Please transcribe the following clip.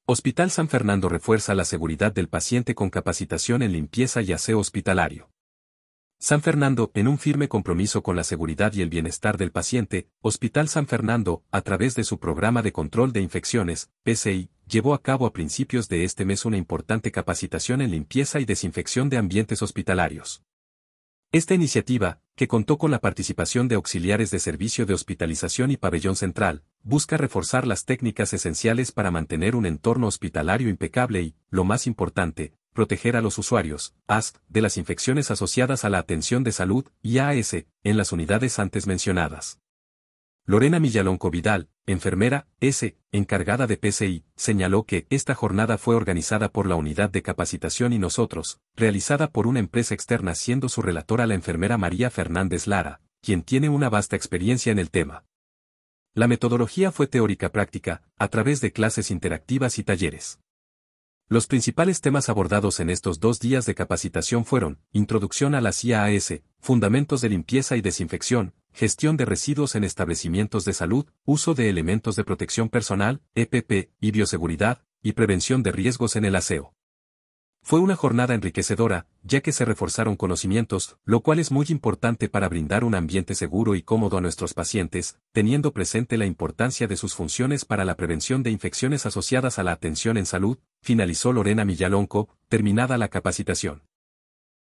Hospital San Fernando refuerza la seguridad del paciente con capacitación en limpieza y aseo hospitalario. San Fernando, en un firme compromiso con la seguridad y el bienestar del paciente, Hospital San Fernando, a través de su programa de control de infecciones, PCI, llevó a cabo a principios de este mes una importante capacitación en limpieza y desinfección de ambientes hospitalarios. Esta iniciativa, que contó con la participación de auxiliares de servicio de hospitalización y pabellón central, busca reforzar las técnicas esenciales para mantener un entorno hospitalario impecable y, lo más importante, proteger a los usuarios, de las infecciones asociadas a la atención de salud, IAS, en las unidades antes mencionadas. Lorena Millalonco Vidal, enfermera, encargada de PCI, señaló que esta jornada fue organizada por la Unidad de Capacitación y Nosotros, realizada por una empresa externa, siendo su relatora la enfermera María Fernández Lara, quien tiene una vasta experiencia en el tema. La metodología fue teórica-práctica, a través de clases interactivas y talleres. Los principales temas abordados en estos 2 días de capacitación fueron: introducción a las IAS, fundamentos de limpieza y desinfección, gestión de residuos en establecimientos de salud, uso de elementos de protección personal, EPP, y bioseguridad, y prevención de riesgos en el aseo. Fue una jornada enriquecedora, ya que se reforzaron conocimientos, lo cual es muy importante para brindar un ambiente seguro y cómodo a nuestros pacientes, teniendo presente la importancia de sus funciones para la prevención de infecciones asociadas a la atención en salud, finalizó Lorena Millalonco, terminada la capacitación.